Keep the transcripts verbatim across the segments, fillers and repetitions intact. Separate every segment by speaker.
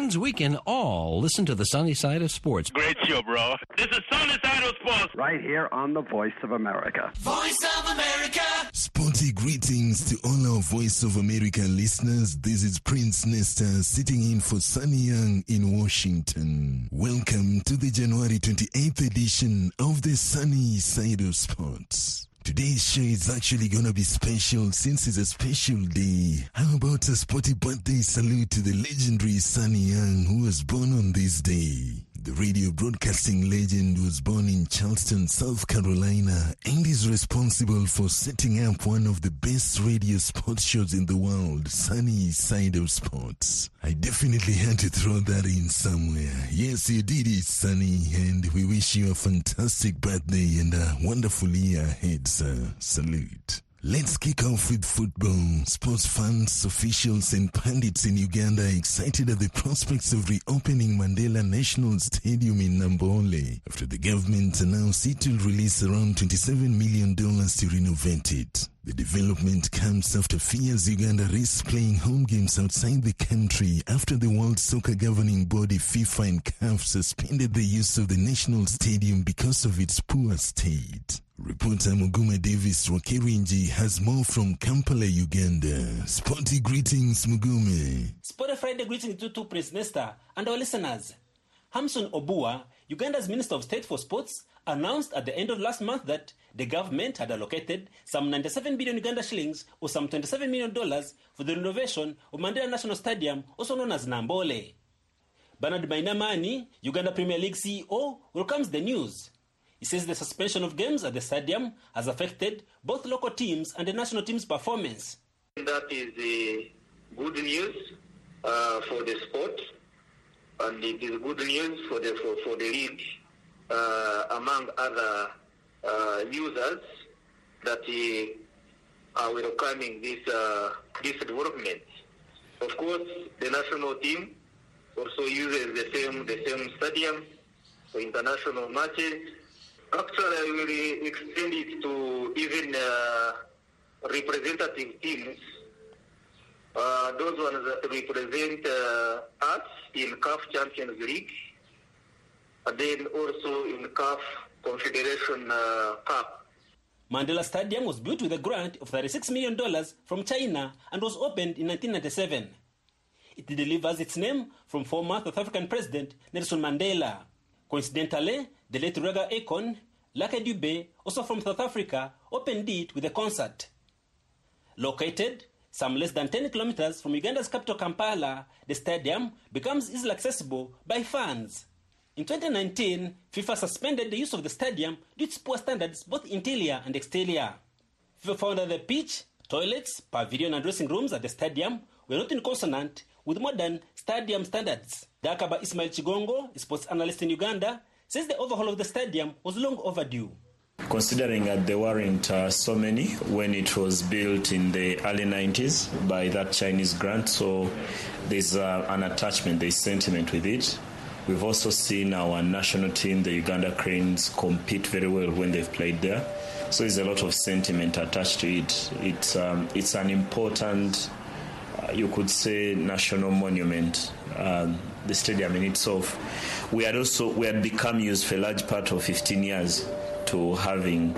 Speaker 1: means we can all listen to the sunny side of sports.
Speaker 2: Great show, bro. This is Sunny Side of Sports.
Speaker 3: Right here on the Voice of America.
Speaker 4: Voice of America.
Speaker 5: Sporty greetings to all our Voice of America listeners. This is Prince Nesta sitting in for Sunny Young in Washington. Welcome to the January twenty-eighth edition of the Sunny Side of Sports. Today's show is actually going to be special since it's a special day. How about a sporty birthday salute to the legendary Sunny Young, who was born on this day? The radio broadcasting legend was born in Charleston, South Carolina, and is responsible for setting up one of the best radio sports shows in the world, Sunny Side of Sports. I definitely had to throw that in somewhere. Yes, you did it, Sunny, and we wish you a fantastic birthday and a wonderful year ahead, sir. Salute. Let's kick off with football. Sports fans, officials, and pundits in Uganda are excited at the prospects of reopening Mandela National Stadium in Nambole after the government announced it will release around twenty-seven million dollars to renovate it. The development comes after fears Uganda risks playing home games outside the country after the World Soccer Governing Body FIFA and C A F suspended the use of the national stadium because of its poor state. Reporter Mugume Davis Wakirinji has more from Kampala, Uganda. Sporty greetings, Mugume.
Speaker 6: Sporty Friday greetings to, to Prince Nesta and our listeners. Hamson Obua, Uganda's Minister of State for Sports, announced at the end of last month that the government had allocated some ninety-seven billion Uganda shillings or some twenty-seven million dollars for the renovation of Mandela National Stadium, also known as Nambole. Bernard Mainamani, Uganda Premier League C E O, welcomes the news. He says the suspension of games at the stadium has affected both local teams and the national team's performance.
Speaker 7: That is uh, good news uh, for the sport, and it is good news for the for, for the league, uh, among other uh, users that uh, are welcoming this uh, this development. Of course, the national team also uses the same the same stadium for international matches. Actually, I will extend it to even uh, representative teams, uh, those ones that represent uh, us in C A F Champions League, and then also in C A F Confederation uh, Cup.
Speaker 6: Mandela Stadium was built with a grant of thirty-six million dollars from China and was opened in nineteen ninety-seven. It delivers its name from former South African President Nelson Mandela. Coincidentally, the late reggae icon, Lucky Dube, also from South Africa, opened it with a concert. Located some less than ten kilometers from Uganda's capital Kampala, the stadium becomes easily accessible by fans. In twenty nineteen, FIFA suspended the use of the stadium due to its poor standards both interior and exterior. FIFA found that the pitch, toilets, pavilion and dressing rooms at the stadium were not in consonant with modern stadium standards. Dakaba Ismail Chigongo, a sports analyst in Uganda, says the overhaul of the stadium was long overdue.
Speaker 8: Considering that there weren't uh, so many when it was built in the early nineties by that Chinese grant, so there's uh, an attachment, there's sentiment with it. We've also seen our national team, the Uganda Cranes, compete very well when they've played there. So there's a lot of sentiment attached to it. It's, um, it's an important, uh, you could say, national monument. Um, the stadium in itself. We had also we had become used for a large part of fifteen years to having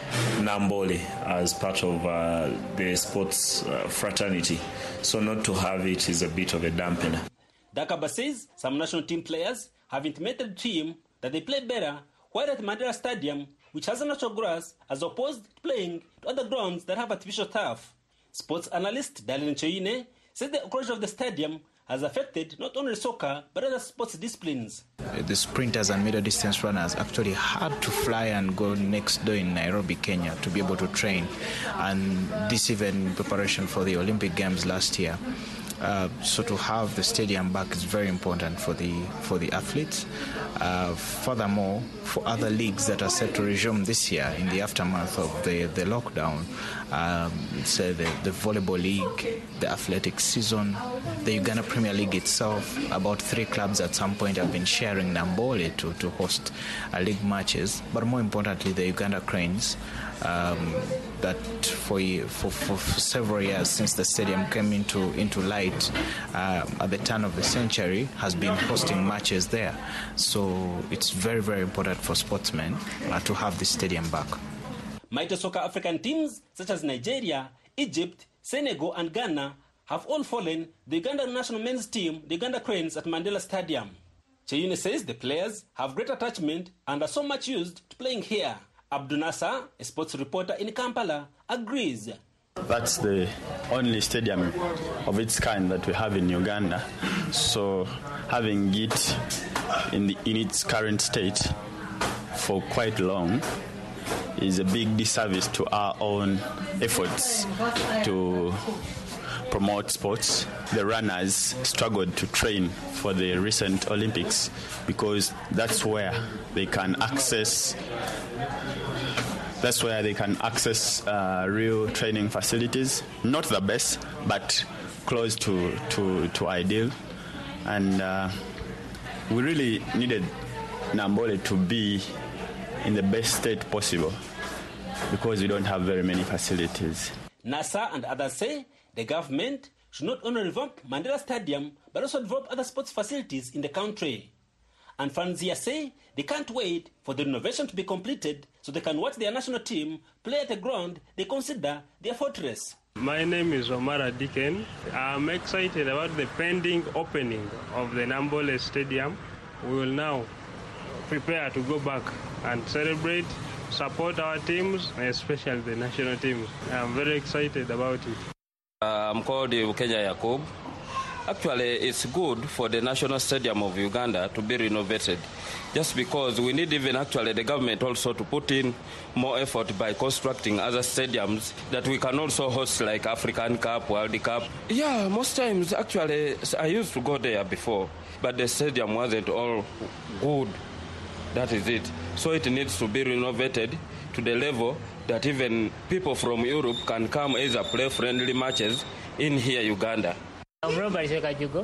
Speaker 8: Nambole as part of uh, the sports uh, fraternity. So not to have it is a bit of a dampener.
Speaker 6: Dakaba says some national team players have intimated to him that they play better while at Mandela Stadium, which has a natural grass, as opposed to playing to other grounds that have artificial turf. Sports analyst Darlene Choine says the closure of the stadium has affected not only soccer but other sports disciplines.
Speaker 9: The sprinters and middle distance runners actually had to fly and go next door in Nairobi, Kenya to be able to train. And this even in preparation for the Olympic Games last year. Uh, so to have the stadium back is very important for the for the athletes. Uh, furthermore, for other leagues that are set to resume this year in the aftermath of the, the lockdown, um, say the, the volleyball league, the athletics season, the Uganda Premier League itself, about three clubs at some point have been sharing Nambole to, to host uh, league matches. But more importantly, the Uganda Cranes, um, that for, for, for several years since the stadium came into, into light, right uh, at the turn of the century, has been hosting matches there. So it's very, very important for sportsmen uh, to have this stadium back.
Speaker 6: Mighty soccer African teams such as Nigeria, Egypt, Senegal and Ghana have all fallen the Uganda national men's team, the Uganda Cranes, at Mandela Stadium. Cheyune says the players have great attachment and are so much used to playing here. Abdul Nasser, a sports reporter in Kampala, agrees.
Speaker 4: That's the only stadium of its kind that we have in Uganda. So having it in, the, in its current state for quite long is a big disservice to our own efforts to promote sports. The runners struggled to train for the recent Olympics because that's where they can access that's where they can access uh, real training facilities. Not the best, but close to, to, to ideal. And uh, we really needed Nambole to be in the best state possible because we don't have very many facilities.
Speaker 6: NASA and others say the government should not only revamp Mandela Stadium, but also develop other sports facilities in the country. And fans here say they can't wait for the renovation to be completed so they can watch their national team play at a ground they consider their fortress.
Speaker 10: My name is Omar Adiken. I'm excited about the pending opening of the Nambole Stadium. We will now prepare to go back and celebrate, support our teams, especially the national teams. I'm very excited about it.
Speaker 11: Uh, I'm called Ukenya Yakob. Actually, it's good for the National Stadium of Uganda to be renovated, just because we need even actually the government also to put in more effort by constructing other stadiums that we can also host, like African Cup, World Cup. Yeah, most times actually I used to go there before, but the stadium wasn't all good. That is it. So it needs to be renovated to the level that even people from Europe can come either play friendly matches in here, Uganda.
Speaker 12: I'm Robert Shekajugo.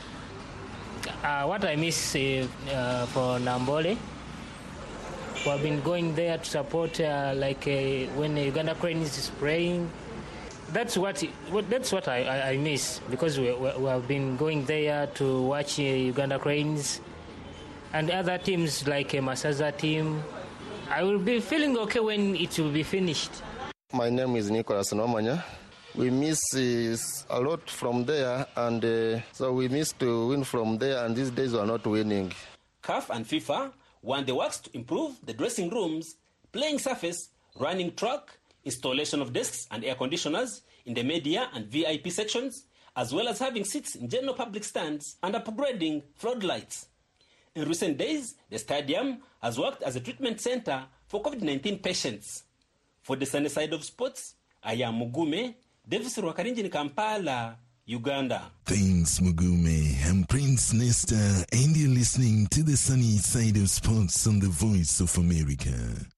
Speaker 12: Uh, what I miss uh, uh, for Nambole, we've been going there to support, uh, like uh, when Uganda Cranes is playing. That's what that's what I, I, I miss, because we, we, we have been going there to watch uh, Uganda Cranes and other teams like uh, Masaza team. I will be feeling okay when it will be finished.
Speaker 13: My name is Nicholas Nomanya. We miss uh, a lot from there, and uh, so we miss to win from there, and these days we are not winning.
Speaker 6: C A F and FIFA want the works to improve the dressing rooms, playing surface, running track, installation of desks and air conditioners in the media and V I P sections, as well as having seats in general public stands and upgrading floodlights. In recent days, the stadium has worked as a treatment center for COVID nineteen patients. For the sunny side of sports, I am Mugume, Davis Rwakarinji in Kampala, Uganda.
Speaker 5: Thanks, Mugume. I'm Prince Nesta, and you're listening to the sunny side of sports on the Voice of America.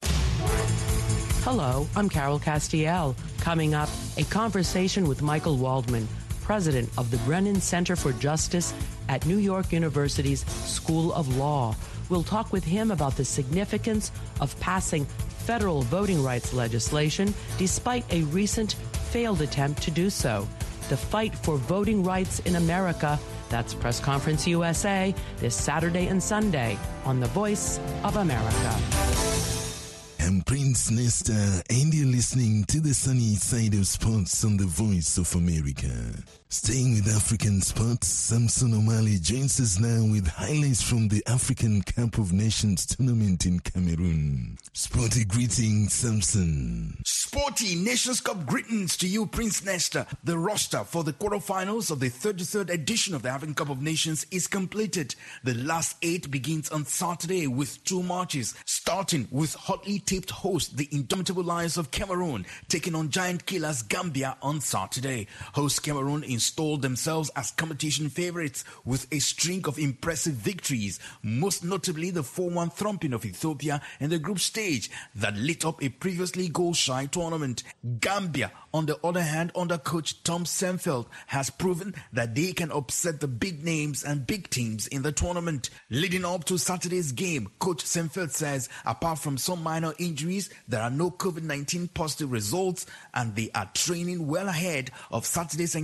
Speaker 14: Hello, I'm Carol Castiel. Coming up, a conversation with Michael Waldman, president of the Brennan Center for Justice at New York University's School of Law. We'll talk with him about the significance of passing federal voting rights legislation despite a recent failed attempt to do so. The fight for voting rights in America. That's Press Conference U S A this Saturday and Sunday on The Voice of America.
Speaker 5: I'm Prince Nesta, and you're listening to the sunny side of sports on the Voice of America. Staying with African sports, Samson O'Malley joins us now with highlights from the African Cup of Nations tournament in Cameroon. Sporty greetings, Samson.
Speaker 15: Sporty Nations Cup greetings to you, Prince Nesta. The roster for the quarterfinals of the thirty-third edition of the African Cup of Nations is completed. The last eight begins on Saturday with two matches, starting with hotly taped host, the Indomitable Lions of Cameroon, taking on giant killers Gambia on Saturday. Host Cameroon installed themselves as competition favorites with a string of impressive victories, most notably the four one thumping of Ethiopia in the group stage that lit up a previously goal-shy tournament. Gambia, on the other hand, under coach Tom Senfeld, has proven that they can upset the big names and big teams in the tournament. Leading up to Saturday's game, coach Senfeld says apart from some minor injuries, there are no COVID nineteen positive results, and they are training well ahead of Saturday's encounter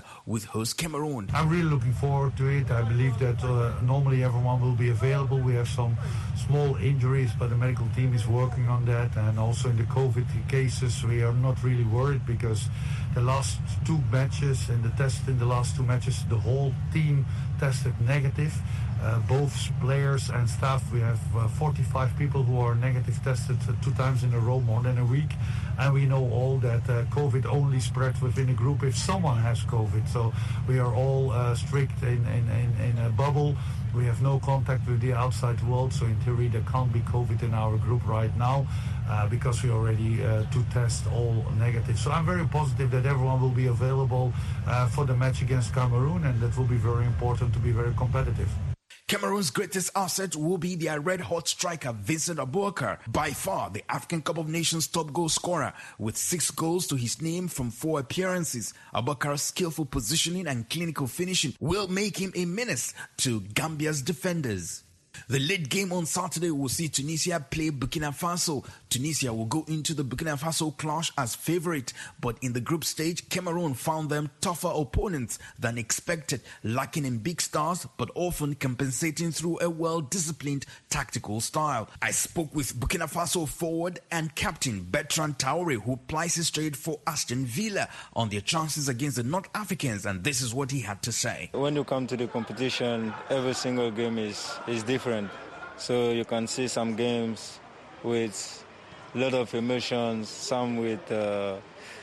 Speaker 15: with host Cameroon.
Speaker 16: I'm really looking forward to it. I believe that uh, normally everyone will be available. We have some small injuries, but the medical team is working on that. And also in the COVID cases, we are not really worried because the last two matches and the test in the last two matches, the whole team tested negative. Uh, both players and staff, we have uh, forty-five people who are negative tested uh, two times in a row, more than a week. And we know all that uh, COVID only spreads within a group if someone has COVID. So we are all uh, strict in, in, in, in a bubble. We have no contact with the outside world, so in theory there can't be COVID in our group right now uh, because we already uh, to test all negative. So I'm very positive that everyone will be available uh, for the match against Cameroon, and that will be very important to be very competitive.
Speaker 15: Cameroon's greatest asset will be their red-hot striker Vincent Aboubakar, by far the African Cup of Nations top goal scorer with six goals to his name from four appearances. Aboubakar's skillful positioning and clinical finishing will make him a menace to Gambia's defenders. The late game on Saturday will see Tunisia play Burkina Faso. Tunisia will go into the Burkina Faso clash as favorite, but in the group stage, Cameroon found them tougher opponents than expected, lacking in big stars, but often compensating through a well-disciplined tactical style. I spoke with Burkina Faso forward and captain Bertrand Traoré, who plies his trade for Aston Villa, on their chances against the North Africans, and this is what he had to say.
Speaker 17: When you come to the competition, every single game is, is different. So you can see some games with a lot of emotions, some with uh,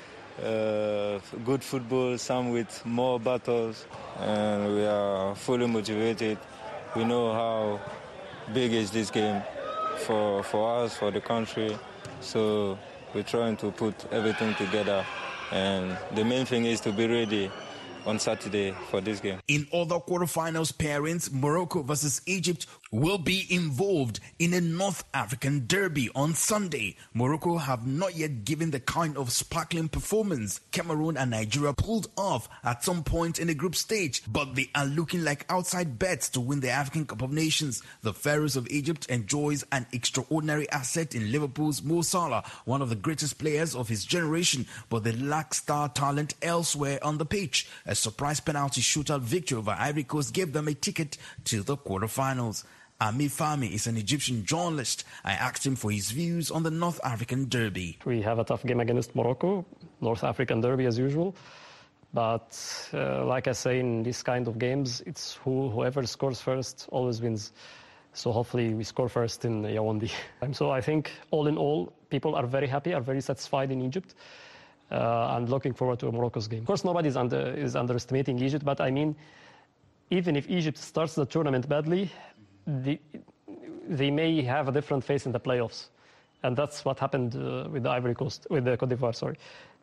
Speaker 17: uh, good football, some with more battles, and we are fully motivated. We know how big is this game for, for us, for the country, so we're trying to put everything together, and the main thing is to be ready on Saturday for this game.
Speaker 15: In other quarterfinals pairings, Morocco versus Egypt will be involved in a North African derby on Sunday. Morocco have not yet given the kind of sparkling performance Cameroon and Nigeria pulled off at some point in the group stage, but they are looking like outside bets to win the African Cup of Nations. The Pharaohs of Egypt enjoys an extraordinary asset in Liverpool's Mo Salah, one of the greatest players of his generation, but they lack star talent elsewhere on the pitch. A surprise penalty shootout victory over Ivory Coast gave them a ticket to the quarterfinals. Ami Fami is an Egyptian journalist. I asked him for his views on the North African derby.
Speaker 18: We have a tough game against Morocco, North African derby as usual. But uh, like I say, in this kind of games, it's who, whoever scores first always wins. So hopefully we score first in Yaoundé. So I think all in all, people are very happy, are very satisfied in Egypt. Uh, and looking forward to Morocco's game. Of course, nobody is, under, is underestimating Egypt, but I mean, even if Egypt starts the tournament badly, the, they may have a different face in the playoffs, and that's what happened uh, with the Ivory Coast, with the Côte d'Ivoire. Sorry.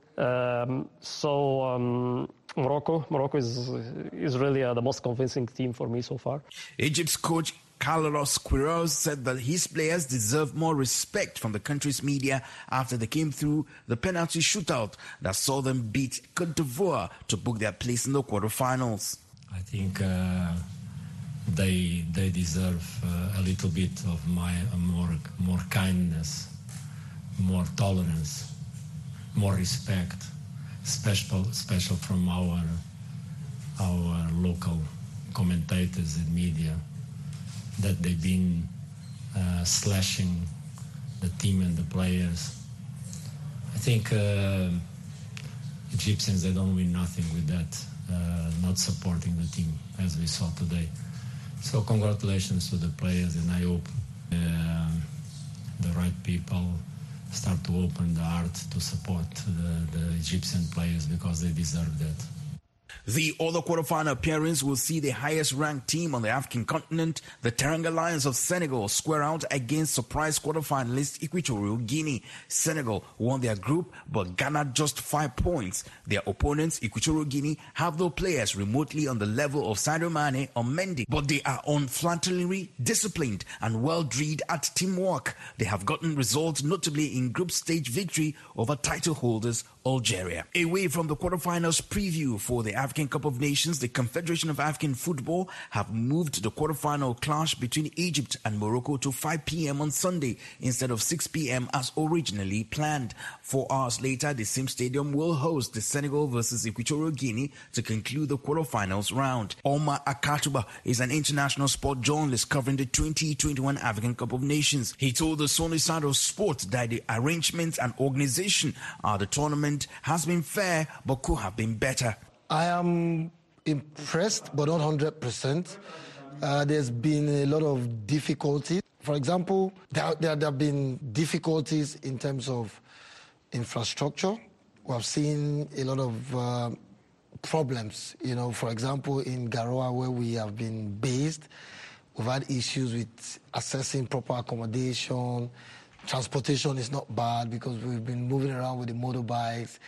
Speaker 18: Um, so um, Morocco, Morocco is is really uh, the most convincing team for me so far.
Speaker 15: Egypt's coach Carlos Queiroz said that his players deserve more respect from the country's media after they came through the penalty shootout that saw them beat Côte d'Ivoire to book their place in the quarterfinals.
Speaker 19: I think uh, they they deserve uh, a little bit of my uh, more more kindness, more tolerance, more respect, special special from our our local commentators and media, that they've been uh, slashing the team and the players. I think uh, Egyptians, they don't win nothing with that, uh, not supporting the team, as we saw today. So congratulations to the players, and I hope uh, the right people start to open the heart to support the, the Egyptian players, because they deserve that.
Speaker 15: The other quarterfinal appearance will see the highest-ranked team on the African continent, the Teranga Lions of Senegal, square out against surprise quarterfinalist Equatorial Guinea. Senegal won their group but garnered just five points. Their opponents, Equatorial Guinea, have no players remotely on the level of Sadio Mane or Mendy, but they are unflattering, disciplined, and well-drilled at teamwork. They have gotten results, notably in group stage victory over title holders Algeria. Away from the quarterfinals preview for the African African Cup of Nations, the Confederation of African Football have moved the quarterfinal clash between Egypt and Morocco to five p.m. on Sunday instead of six p.m. as originally planned. Four hours later, the same stadium will host the Senegal versus Equatorial Guinea to conclude the quarterfinals round. Omar Akatuba is an international sport journalist covering the twenty twenty-one African Cup of Nations. He told the Sunny Side of Sports that the arrangements and organization of the tournament has been fair but could have been better.
Speaker 20: I am impressed but not one hundred percent. Uh, there's been a lot of difficulties. For example, there, there, there have been difficulties in terms of infrastructure. We have seen a lot of uh, problems. You know, for example, in Garoua, where we have been based, we've had issues with accessing proper accommodation. Transportation is not bad because we've been moving around with the motorbikes.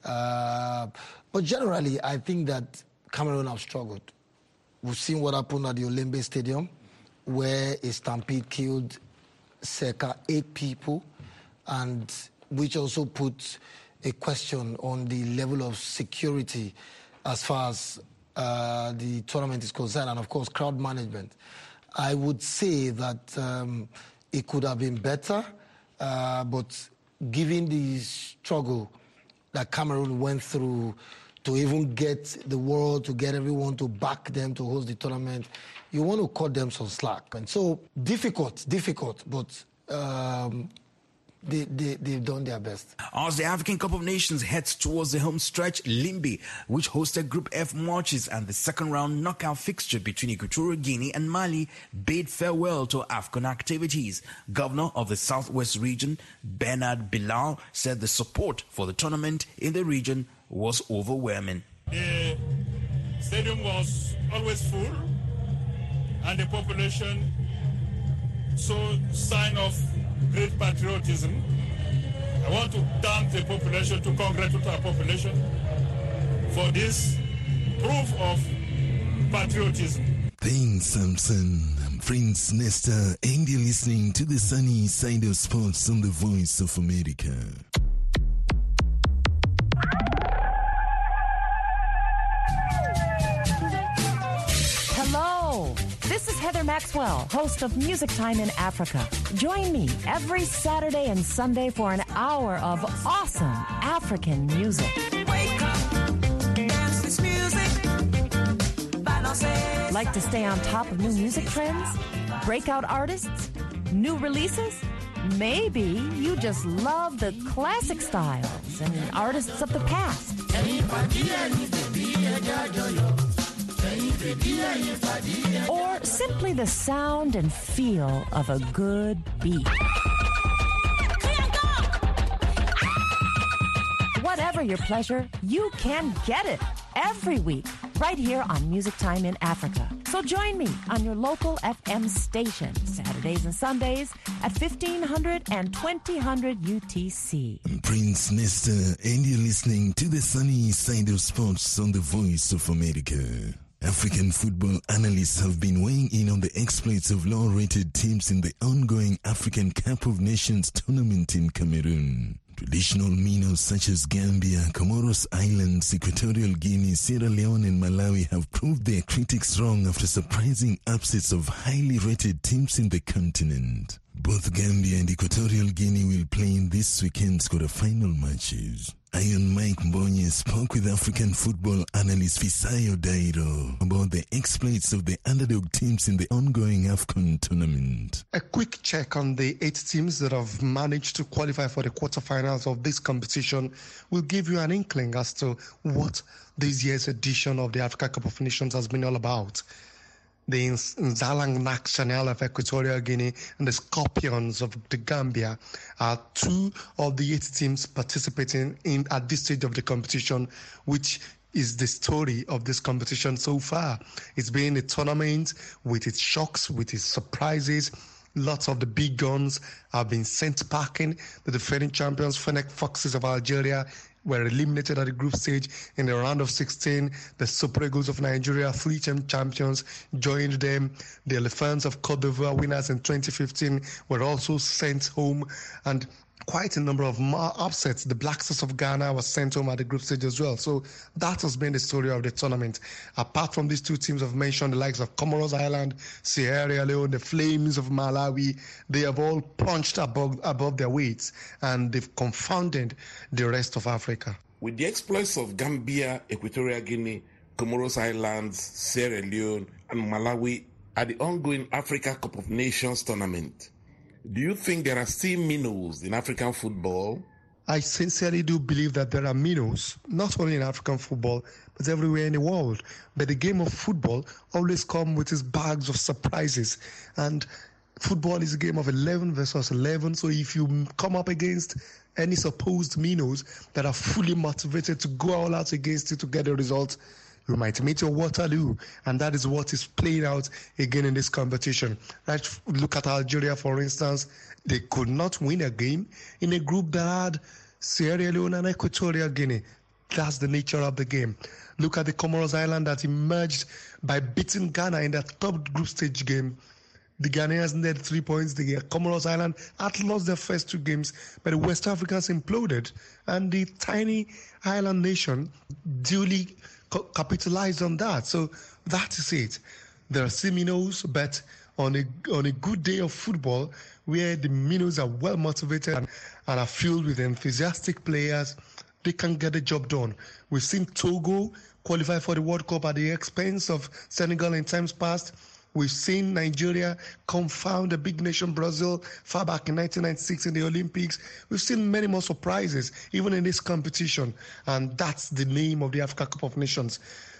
Speaker 20: Uh, but generally, I think that Cameroon have struggled. We've seen what happened at the Olembe Stadium, where a stampede killed circa eight people, and which also put a question on the level of security as far as uh, the tournament is concerned, and of course, crowd management. I would say that um, it could have been better. Uh, but given the struggle that Cameroon went through to even get the world, to get everyone to back them to host the tournament, you want to cut them some slack. And so difficult, difficult, but um, they, they, they've done their best.
Speaker 15: As the African Cup of Nations heads towards the home stretch, Limbe, which hosted Group F matches and the second round knockout fixture between Equatorial Guinea and Mali, bade farewell to AFCON activities. Governor of the Southwest region, Bernard Bilal, said the support for the tournament in the region was overwhelming.
Speaker 21: The stadium was always full, and the population saw sign of great patriotism. I want to thank the population, to congratulate our population for this proof of patriotism.
Speaker 5: Thanks, Samson. I'm Prince Nesta, and you're listening to the Sunny Side of Sports on the Voice of America.
Speaker 22: Hello, this is Heather Maxwell, host of Music Time in Africa. Join me every Saturday and Sunday for an hour of awesome African music.
Speaker 23: Wake up, dance this music, balance.
Speaker 22: Like to stay on top of new music trends, breakout artists, new releases? Maybe you just love the classic styles and artists of the past. Or simply the sound and feel of a good beat. Whatever your pleasure, you can get it every week right here on Music Time in Africa. So join me on your local F M station, Saturdays and Sundays at fifteen hundred and twenty hundred U T C.
Speaker 5: I'm Prince Nesta, and you're listening to the Sunny Side of Sports on the Voice of America. African football analysts have been weighing in on the exploits of low-rated teams in the ongoing African Cup of Nations tournament in Cameroon. Traditional minnows such as Gambia, Comoros Islands, Equatorial Guinea, Sierra Leone and Malawi have proved their critics wrong after surprising upsets of highly rated teams in the continent. Both Gambia and Equatorial Guinea will play in this weekend's quarter-final matches. Iron Mike Mbonye spoke with African football analyst Fisayo Dairo about the exploits of the underdog teams in the ongoing AFCON tournament.
Speaker 24: A quick check on the eight teams that have managed to qualify for the quarterfinals of this competition will give you an inkling as to what this year's edition of the Africa Cup of Nations has been all about. The Nzalang National of Equatorial Guinea and the Scorpions of the Gambia are two of the eight teams participating in at this stage of the competition, which is the story of this competition so far. It's been a tournament with its shocks, with its surprises. Lots of the big guns have been sent packing. The defending champions, Fennec Foxes of Algeria, were eliminated at the group stage in the round of sixteen. The Super Eagles of Nigeria, three-time champions, joined them. The Elephants of Cote d'Ivoire, winners in twenty fifteen, were also sent home. And quite a number of upsets. The Black Stars of Ghana was sent home at the group stage as well. So that has been the story of the tournament. Apart from these two teams I've mentioned, the likes of Comoros Island, Sierra Leone, the Flames of Malawi, they have all punched above, above their weights, and they've confounded the rest of Africa.
Speaker 1: With the exploits of Gambia, Equatorial Guinea, Comoros Islands, Sierra Leone, and Malawi at the ongoing Africa Cup of Nations tournament, do you think there are still minnows in African football?
Speaker 24: I sincerely do believe that there are minnows, not only in African football, but everywhere in the world. But the game of football always comes with its bags of surprises. And football is a game of eleven versus eleven. So if you come up against any supposed minnows that are fully motivated to go all out against it to get a result, you might meet your Waterloo, and that is what is playing out again in this competition. Let's look at Algeria, for instance. They could not win a game in a group that had Sierra Leone and Equatorial Guinea. That's the nature of the game. Look at the Comoros Island that emerged by beating Ghana in that third group stage game. The Ghanaians needed three points. The Comoros Island had lost their first two games, but the West Africans imploded, and the tiny island nation duly capitalized on that. So that is it. There are still minnows, but on a on a good day of football, where the minnows are well motivated and, and are filled with enthusiastic players, they can get the job done. We've seen Togo qualify for the World Cup at the expense of Senegal in times past. We've seen Nigeria confound a big nation, Brazil, far back in nineteen ninety-six in the Olympics. We've seen many more surprises, even in this competition. And that's the name of the Africa Cup of Nations.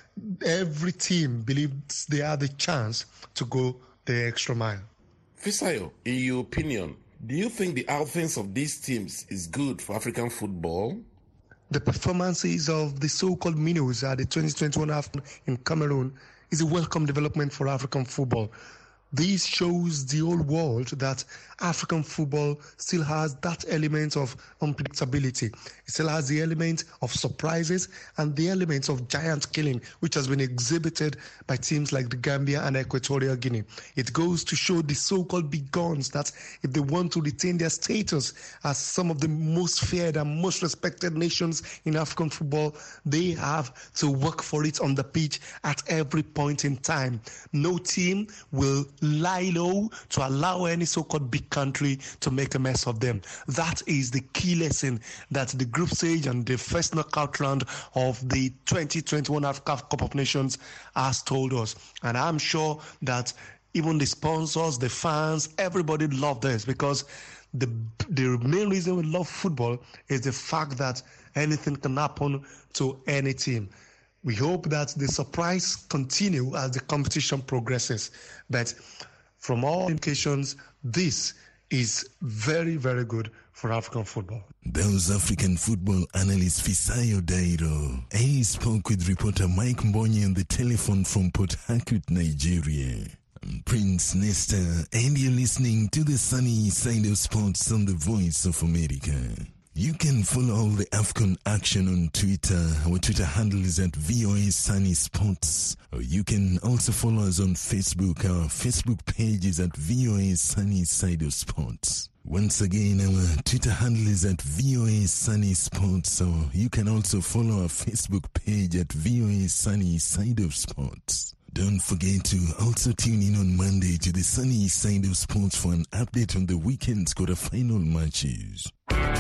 Speaker 24: Every team believes they have the chance to go the extra mile.
Speaker 1: Fisayo, in your opinion, do you think the outings of these teams is good for African football?
Speaker 24: The performances of the so-called minnows at the twenty twenty-one AFCON in Cameroon is a welcome development for African football. This shows the whole world that African football still has that element of unpredictability. It still has the element of surprises and the element of giant killing, which has been exhibited by teams like the Gambia and Equatorial Guinea. It goes to show the so-called big guns that if they want to retain their status as some of the most feared and most respected nations in African football, they have to work for it on the pitch at every point in time. No team will lie low to allow any so-called big country to make a mess of them. That is the key lesson that the group stage and the first knockout round of the twenty twenty-one Africa Cup of Nations has told us. And I'm sure that even the sponsors, the fans, everybody love this, because the the main reason we love football is the fact that anything can happen to any team. We hope that the surprise continue as the competition progresses. But from all indications, this is very, very good for African football.
Speaker 5: That was African football analyst Fisayo Dairo. He spoke with reporter Mike Mbonyi on the telephone from Port Harcourt, Nigeria. I'm Prince Nesta, and you're listening to the sunny side of sports on the Voice of America. You can follow all the AFCON action on Twitter. Our Twitter handle is at V O A Sunny Sports. Or you can also follow us on Facebook. Our Facebook page is at V O A Sunny Side of Sports. Once again, our Twitter handle is at V O A Sunny Sports. So you can also follow our Facebook page at V O A Sunny Side of Sports. Don't forget to also tune in on Monday to the Sunny Side of Sports for an update on the weekend's quarterfinal matches.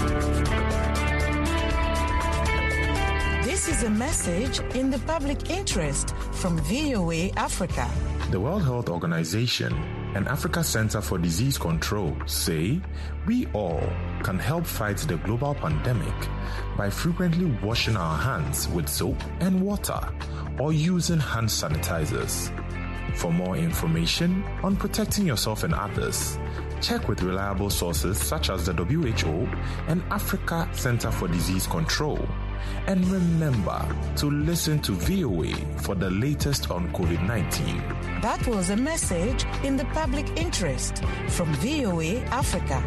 Speaker 2: This is a message in the public interest from V O A Africa.
Speaker 3: The World Health Organization and Africa Center for Disease Control say we all can help fight the global pandemic by frequently washing our hands with soap and water or using hand sanitizers. For more information on protecting yourself and others, check with reliable sources such as the W H O and Africa Center for Disease Control. And remember to listen to V O A for the latest on COVID nineteen.
Speaker 2: That was a message in the public interest from V O A Africa.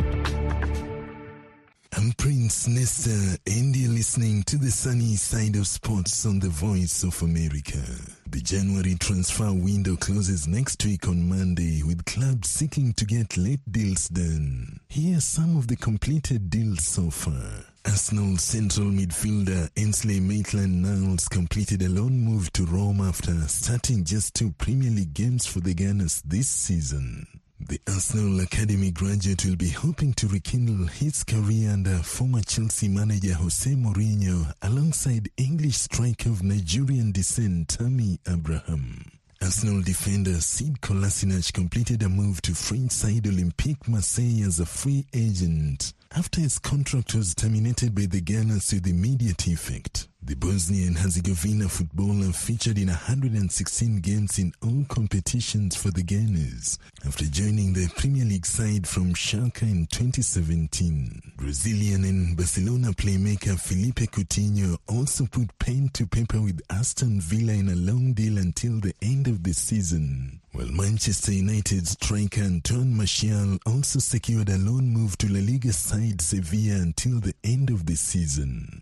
Speaker 5: I'm Prince Nesta, and you're listening to the Sunny Side of Sports on the Voice of America. The January transfer window closes next week on Monday, with clubs seeking to get late deals done. Here are some of the completed deals so far. Arsenal central midfielder Ainsley Maitland-Niles completed a loan move to Rome after starting just two Premier League games for the Gunners this season. The Arsenal Academy graduate will be hoping to rekindle his career under former Chelsea manager Jose Mourinho alongside English striker of Nigerian descent Tammy Abraham. Arsenal defender Sid Kolasinac completed a move to French side Olympique Marseille as a free agent after his contract was terminated by the Gunners with immediate effect. The Bosnian-Herzegovina footballer featured in one hundred sixteen games in all competitions for the Gunners after joining the Premier League side from Schalke in twenty seventeen. Brazilian and Barcelona playmaker Felipe Coutinho also put pen to paper with Aston Villa in a long deal until the end of the season, while Manchester United striker Antoine Martial also secured a loan move to La Liga side Sevilla until the end of the season.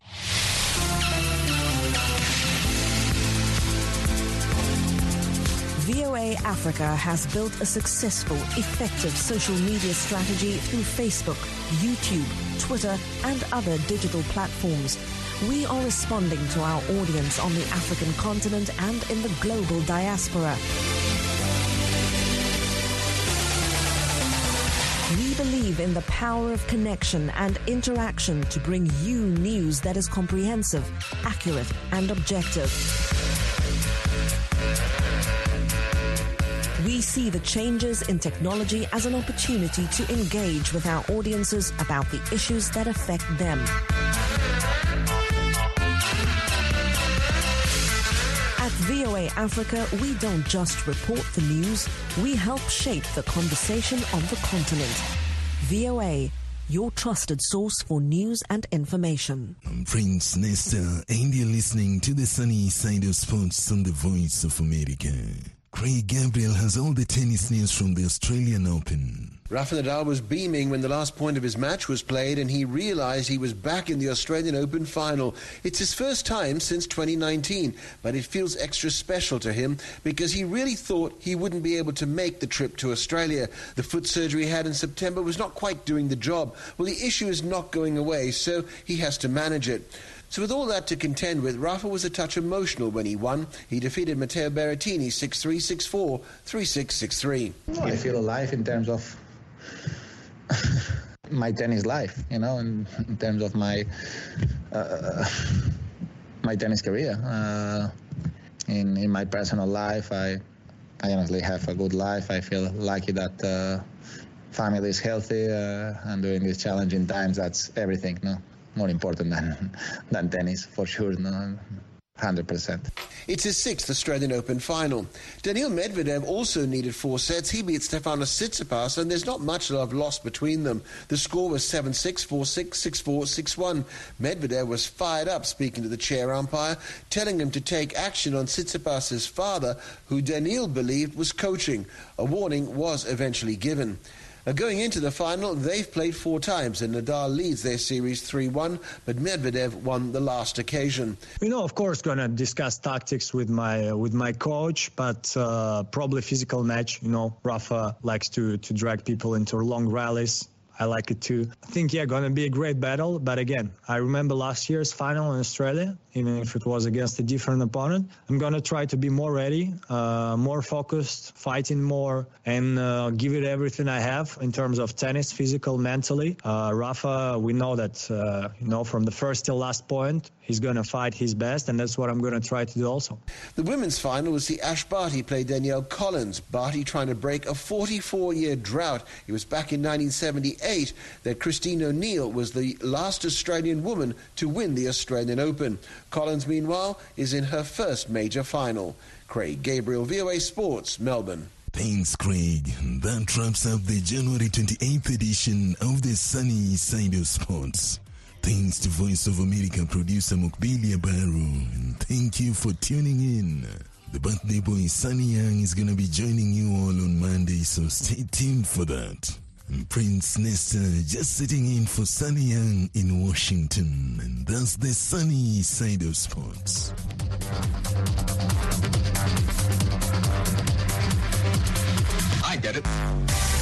Speaker 2: V O A Africa has built a successful, effective social media strategy through Facebook, YouTube, Twitter, and other digital platforms. We are responding to our audience on the African continent and in the global diaspora. We believe in the power of connection and interaction to bring you news that is comprehensive, accurate, and objective. We see the changes in technology as an opportunity to engage with our audiences about the issues that affect them. At V O A Africa, we don't just report the news, we help shape the conversation on the continent. V O A, your trusted source for news and information.
Speaker 5: I'm Prince Nesta, and you're listening to the sunny side of sports on the Voice of America. Craig Gabriel has all the tennis news from the Australian Open.
Speaker 4: Rafa Nadal was beaming when the last point of his match was played and he realised he was back in the Australian Open final. It's his first time since twenty nineteen, but it feels extra special to him because he really thought he wouldn't be able to make the trip to Australia. The foot surgery he had in September was not quite doing the job. Well, the issue is not going away, so he has to manage it. So with all that to contend with, Rafa was a touch emotional when he won. He defeated Matteo Berrettini six three, six four, three six, six three.
Speaker 7: I feel alive in terms of my tennis life, you know, and in terms of my uh, my tennis career. Uh, in in my personal life, I I honestly have a good life. I feel lucky that uh, family is healthy uh, and during these challenging times. That's everything, no. More important than than tennis, for sure, no, one hundred percent.
Speaker 4: It's his sixth Australian Open final. Daniil Medvedev also needed four sets. He beat Stefanos Tsitsipas, and there's not much love lost between them. The score was seven six, four six, six four, six one. Medvedev was fired up, speaking to the chair umpire, telling him to take action on Tsitsipas's father, who Daniil believed was coaching. A warning was eventually given. Uh, going into the final, they've played four times, and Nadal leads their series three one, but Medvedev won the last occasion.
Speaker 8: You know, of course, going to discuss tactics with my uh, with my coach, but uh, probably physical match. You know, Rafa likes to, to drag people into long rallies. I like it too. I think, yeah, going to be a great battle. But again, I remember last year's final in Australia, even if it was against a different opponent. I'm going to try to be more ready, uh, more focused, fighting more, and uh, give it everything I have in terms of tennis, physical, mentally. Uh, Rafa, we know that, uh, you know, from the first till last point, he's going to fight his best, and that's what I'm going to try to do also.
Speaker 4: The women's final was the Ash Barty played Danielle Collins. Barty trying to break a forty-four-year drought. It was back in nineteen seventy-eight that Christine O'Neill was the last Australian woman to win the Australian Open. Collins, meanwhile, is in her first major final. Craig Gabriel, V O A Sports, Melbourne.
Speaker 5: Thanks, Craig. That wraps up the January twenty-eighth edition of the Sunny Side of Sports. Thanks to Voice of America producer Mukbilia Baru, and thank you for tuning in. The birthday boy Sunny Young is going to be joining you all on Monday, so stay tuned for that. I'm Prince Nesta, just sitting in for Sunny Young in Washington, and that's the Sunny Side of Sports.
Speaker 9: get it.